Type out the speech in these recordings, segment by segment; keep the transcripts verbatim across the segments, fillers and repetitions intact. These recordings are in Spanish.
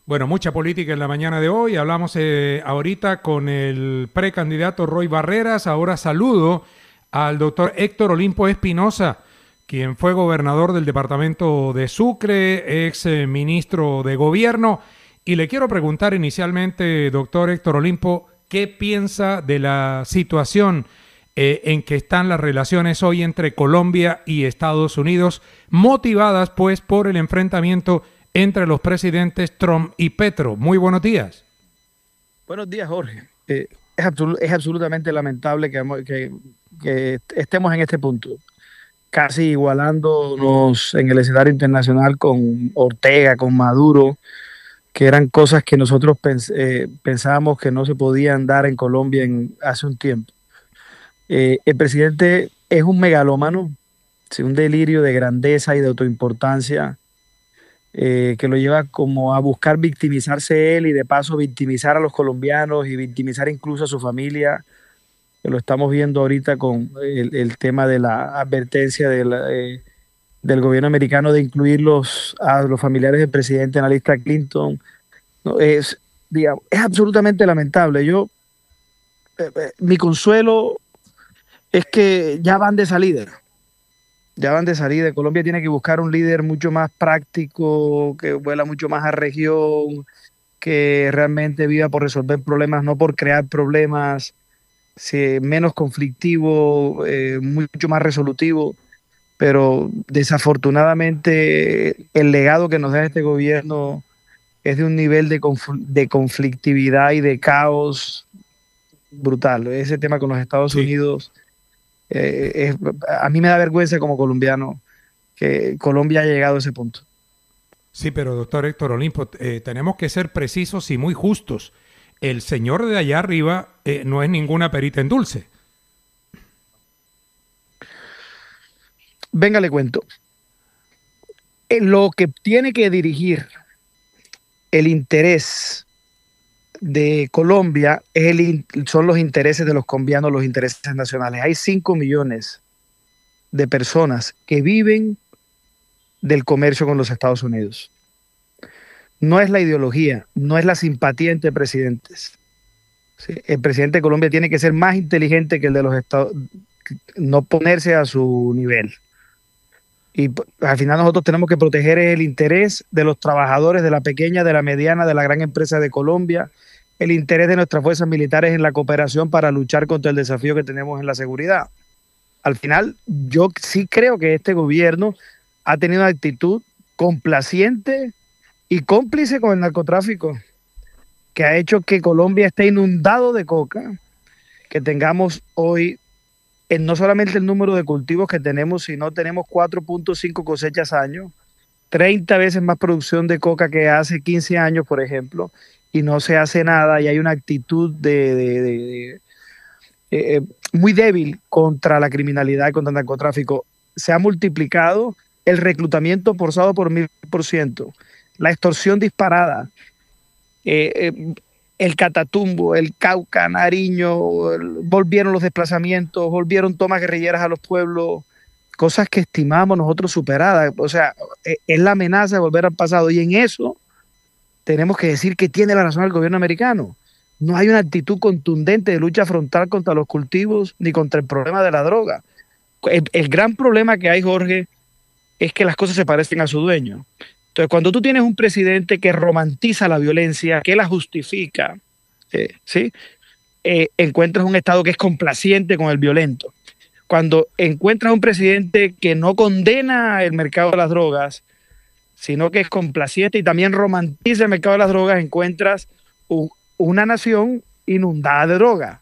Bueno, mucha política en la mañana de hoy. Hablamos eh, ahorita con el precandidato Roy Barreras. Ahora saludo al doctor Héctor Olimpo Espinosa, quien fue gobernador del departamento de Sucre, ex eh, ministro de gobierno. Y le quiero preguntar inicialmente, doctor Héctor Olimpo, ¿qué piensa de la situación eh, en que están las relaciones hoy entre Colombia y Estados Unidos, motivadas pues por el enfrentamiento entre los presidentes Trump y Petro? Muy buenos días. Buenos días, Jorge. Eh, es, absolu- es absolutamente lamentable que, amo- que- que estemos en este punto, casi igualándonos en el escenario internacional con Ortega, con Maduro, que eran cosas que nosotros pens- eh, pensábamos que no se podían dar en Colombia en, hace un tiempo. Eh, el presidente es un megalómano, sí, un delirio de grandeza y de autoimportancia, eh, que lo lleva como a buscar victimizarse él y de paso victimizar a los colombianos y victimizar incluso a su familia, que lo estamos viendo ahorita con el, el tema de la advertencia de la, eh, del gobierno americano de incluir los, a los familiares del presidente en la lista Clinton. No, es, digamos, es absolutamente lamentable. Yo, eh, eh, mi consuelo es que ya van de salida. Ya van de salida. Colombia tiene que buscar un líder mucho más práctico, que vuela mucho más a región, que realmente viva por resolver problemas, no por crear problemas, sí, menos conflictivo, eh, mucho más resolutivo. Pero desafortunadamente el legado que nos da este gobierno es de un nivel de, confl- de conflictividad y de caos brutal. Ese tema con los Estados Sí, Unidos, eh, es- a mí me da vergüenza como colombiano que Colombia haya llegado a ese punto. sí, pero doctor Héctor Olimpo, eh, tenemos que ser precisos y muy justos. El señor de allá arriba eh, no es ninguna perita en dulce. Venga, le cuento. Eh, Lo que tiene que dirigir el interés de Colombia es el in- son los intereses de los colombianos, los intereses nacionales. Hay cinco millones de personas que viven del comercio con los Estados Unidos. No es la ideología, no es la simpatía entre presidentes. ¿Sí? El presidente de Colombia tiene que ser más inteligente que el de los Estados Unidos, no ponerse a su nivel. Y al final nosotros tenemos que proteger el interés de los trabajadores de la pequeña, de la mediana, de la gran empresa de Colombia, el interés de nuestras fuerzas militares en la cooperación para luchar contra el desafío que tenemos en la seguridad. Al final, yo sí creo que este gobierno ha tenido una actitud complaciente y cómplice con el narcotráfico, que ha hecho que Colombia esté inundado de coca, que tengamos hoy en no solamente el número de cultivos que tenemos, sino tenemos cuatro punto cinco cosechas año, treinta veces más producción de coca que hace quince años, por ejemplo, y no se hace nada y hay una actitud de, de, de, de eh, muy débil contra la criminalidad y contra el narcotráfico. Se ha multiplicado el reclutamiento forzado por mil por ciento, la extorsión disparada, eh, eh, el Catatumbo, el Cauca, Nariño, el, volvieron los desplazamientos, volvieron tomas guerrilleras a los pueblos, cosas que estimamos nosotros superadas. O sea, eh, es la amenaza de volver al pasado. Y en eso tenemos que decir que tiene la razón el gobierno americano. No hay una actitud contundente de lucha frontal contra los cultivos ni contra el problema de la droga. El, el gran problema que hay, Jorge, es que las cosas se parecen a su dueño. Entonces, cuando tú tienes un presidente que romantiza la violencia, que la justifica, eh, ¿sí? Eh, encuentras un Estado que es complaciente con el violento. Cuando encuentras un presidente que no condena el mercado de las drogas, sino que es complaciente y también romantiza el mercado de las drogas, encuentras u- una nación inundada de droga.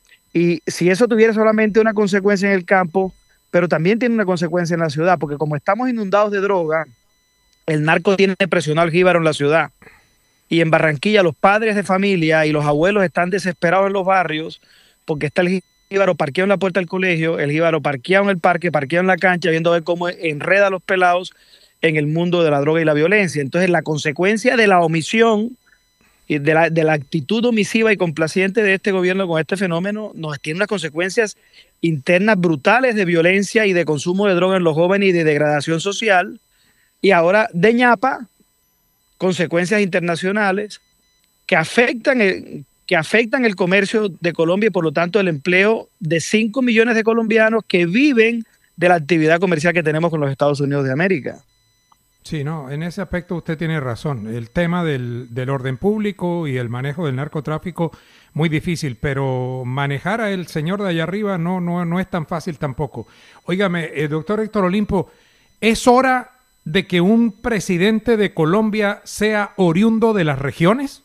Y si eso tuviera solamente una consecuencia en el campo, pero también tiene una consecuencia en la ciudad, porque como estamos inundados de droga, el narco tiene presionado al jíbaro en la ciudad. Y en Barranquilla los padres de familia y los abuelos están desesperados en los barrios porque está el jíbaro parqueado en la puerta del colegio, el jíbaro parqueado en el parque, parqueado en la cancha, viendo a ver cómo enreda a los pelados en el mundo de la droga y la violencia. Entonces la consecuencia de la omisión y de la, de la actitud omisiva y complaciente de este gobierno con este fenómeno nos tiene unas consecuencias internas brutales de violencia y de consumo de droga en los jóvenes y de degradación social. Y ahora de ñapa consecuencias internacionales que afectan el, que afectan el comercio de Colombia y por lo tanto el empleo de cinco millones de colombianos que viven de la actividad comercial que tenemos con los Estados Unidos de América. Sí, no, en ese aspecto usted tiene razón. El tema del, del orden público y el manejo del narcotráfico, muy difícil, pero manejar a el señor de allá arriba no, no, no es tan fácil tampoco. Óigame, eh, doctor Héctor Olimpo, ¿es hora de que un presidente de Colombia sea oriundo de las regiones?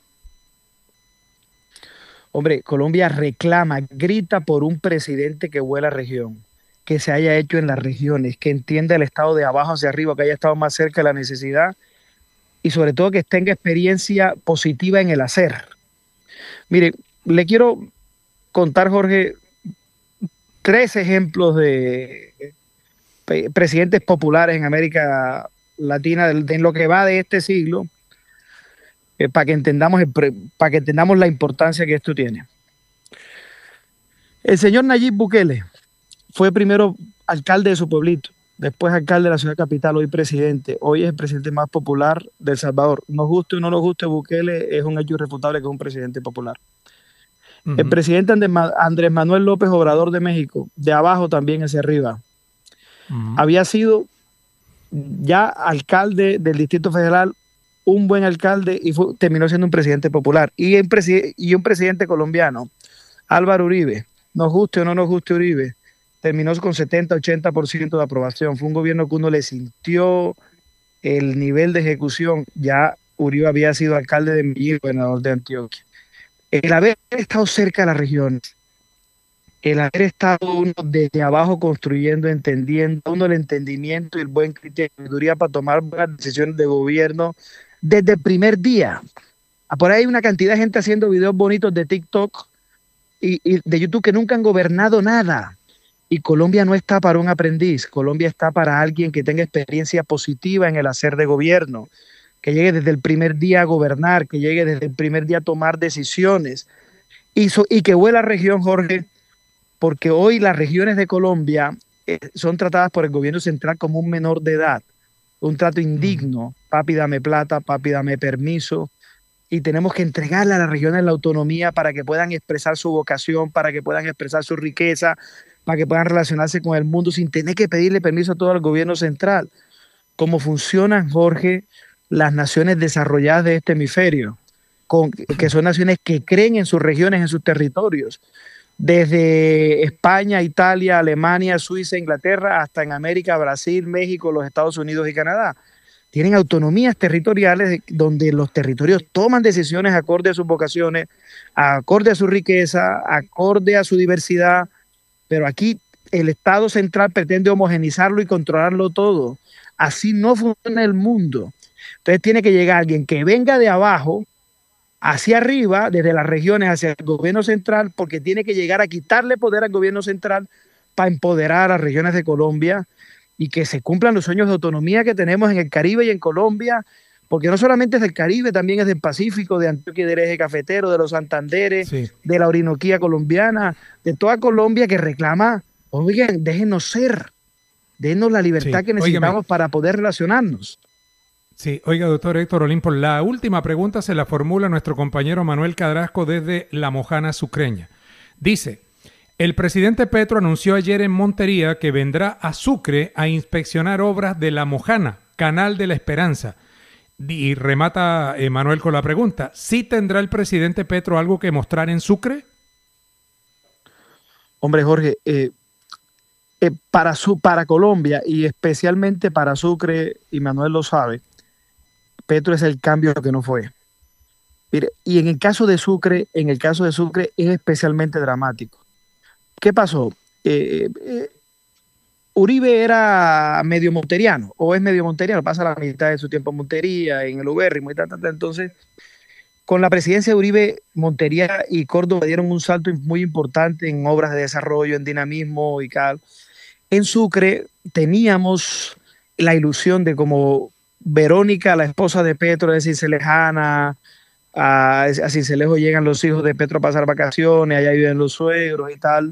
Hombre, Colombia reclama, grita por un presidente que vuela región, que se haya hecho en las regiones, que entienda el estado de abajo hacia arriba, que haya estado más cerca de la necesidad y sobre todo que tenga experiencia positiva en el hacer. Mire, le quiero contar, Jorge, tres ejemplos de presidentes populares en América Latina de, de en lo que va de este siglo, eh, para que entendamos el, para que entendamos la importancia que esto tiene. El señor Nayib Bukele fue primero alcalde de su pueblito, después alcalde de la ciudad capital, hoy presidente. Hoy es el presidente más popular de El Salvador. Nos guste o no nos guste, Bukele es un hecho irrefutable que es un presidente popular. Uh-huh. El presidente Andrés Manuel López Obrador de México, de abajo también hacia arriba, uh-huh. había sido ya alcalde del Distrito Federal, un buen alcalde y fue, terminó siendo un presidente popular. Y, en presi- y un presidente colombiano, Álvaro Uribe, nos guste o no nos guste Uribe, terminó con setenta a ochenta por ciento de aprobación. Fue un gobierno que uno le sintió el nivel de ejecución. Ya Uribe había sido alcalde de Medellín, gobernador de Antioquia. El haber estado cerca de las regiones, el haber estado uno desde abajo construyendo, entendiendo, uno el entendimiento y el buen criterio para tomar buenas decisiones de gobierno desde el primer día. Por ahí hay una cantidad de gente haciendo videos bonitos de TikTok y, y de YouTube que nunca han gobernado nada. Y Colombia no está para un aprendiz, Colombia está para alguien que tenga experiencia positiva en el hacer de gobierno, que llegue desde el primer día a gobernar, que llegue desde el primer día a tomar decisiones y, so, y que vuela región, Jorge, porque hoy las regiones de Colombia eh, son tratadas por el gobierno central como un menor de edad, un trato indigno, papi dame plata, papi dame permiso, y tenemos que entregarle a las regiones la autonomía para que puedan expresar su vocación, para que puedan expresar su riqueza, para que puedan relacionarse con el mundo sin tener que pedirle permiso a todo el gobierno central. ¿Cómo funcionan, Jorge, las naciones desarrolladas de este hemisferio? Con, que son naciones que creen en sus regiones, en sus territorios. Desde España, Italia, Alemania, Suiza, Inglaterra, hasta en América, Brasil, México, los Estados Unidos y Canadá. Tienen autonomías territoriales donde los territorios toman decisiones acorde a sus vocaciones, acorde a su riqueza, acorde a su diversidad, pero aquí el Estado central pretende homogenizarlo y controlarlo todo. Así no funciona el mundo. Entonces tiene que llegar alguien que venga de abajo hacia arriba, desde las regiones hacia el gobierno central, porque tiene que llegar a quitarle poder al gobierno central para empoderar a las regiones de Colombia y que se cumplan los sueños de autonomía que tenemos en el Caribe y en Colombia, porque no solamente es del Caribe, también es del Pacífico, de Antioquia y del Eje Cafetero, de los Santanderes, sí. de la Orinoquía colombiana, de toda Colombia que reclama, oigan, déjenos ser, denos la libertad sí. que necesitamos Óigame. para poder relacionarnos. Sí, oiga, doctor Héctor Olimpo, la última pregunta se la formula nuestro compañero Manuel Cadrasco desde La Mojana Sucreña. Dice, el presidente Petro anunció ayer en Montería que vendrá a Sucre a inspeccionar obras de La Mojana, Canal de la Esperanza. Y remata eh, Manuel con la pregunta, ¿sí tendrá el presidente Petro algo que mostrar en Sucre? Hombre, Jorge, eh, eh, para, su, para Colombia y especialmente para Sucre, y Manuel lo sabe, Petro es el cambio que no fue. Mire, y en el caso de Sucre, en el caso de Sucre es especialmente dramático. ¿Qué pasó? Eh, eh, Uribe era medio monteriano, o es medio monteriano, pasa la mitad de su tiempo en Montería, en el Ubérrimo y tal, tal, tal. Entonces, con la presidencia de Uribe, Montería y Córdoba dieron un salto muy importante en obras de desarrollo, en dinamismo y tal. En Sucre teníamos la ilusión de como Verónica, la esposa de Petro, de Cincelejana, a, a Cincelejo llegan los hijos de Petro a pasar vacaciones, allá viven los suegros y tal.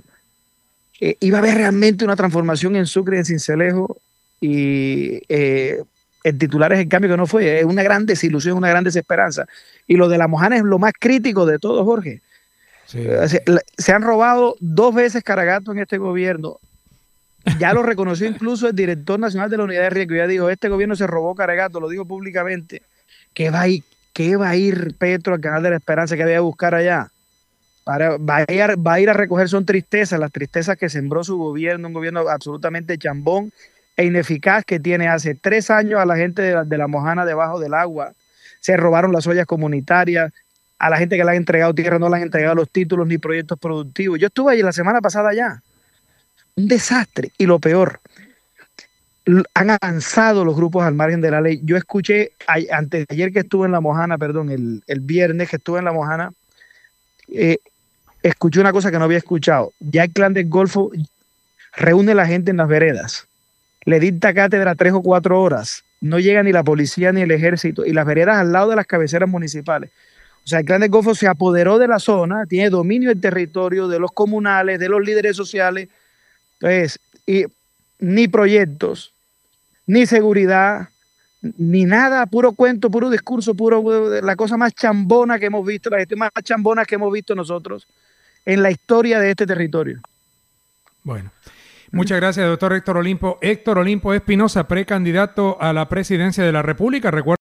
Eh, iba a haber realmente una transformación en Sucre y en Cincelejo y eh, el titular es el cambio que no fue. Es una gran desilusión, una gran desesperanza. Y lo de la Mojana es lo más crítico de todo, Jorge. Sí. Se, se han robado dos veces Caragato en este gobierno. Ya lo reconoció incluso el director nacional de la Unidad de Riesgo. Ya dijo, este gobierno se robó Caragato, lo dijo públicamente. ¿Qué va a ir, qué va a ir Petro al Canal de la Esperanza que había a buscar allá? Para, va, a ir, va a ir a recoger, son tristezas, las tristezas que sembró su gobierno, un gobierno absolutamente chambón e ineficaz que tiene hace tres años a la gente de la, de la Mojana debajo del agua. Se robaron las ollas comunitarias, a la gente que le han entregado tierra no le han entregado los títulos ni proyectos productivos. Yo estuve allí la semana pasada allá. Un desastre. Y lo peor, han avanzado los grupos al margen de la ley. Yo escuché, antes de ayer que estuve en la Mojana, perdón, el, el viernes que estuve en la Mojana, eh, escuché una cosa que no había escuchado. Ya el Clan del Golfo reúne a la gente en las veredas, le dicta cátedra tres o cuatro horas, no llega ni la policía ni el ejército, y las veredas al lado de las cabeceras municipales. O sea, el Clan del Golfo se apoderó de la zona, tiene dominio del territorio, de los comunales, de los líderes sociales. Entonces, y, ni proyectos, ni seguridad, ni nada, puro cuento, puro discurso, puro la cosa más chambona que hemos visto, la gestión más chambona que hemos visto nosotros en la historia de este territorio. Bueno, muchas gracias, doctor Héctor Olimpo. Héctor Olimpo Espinosa, precandidato a la presidencia de la República. Recuerda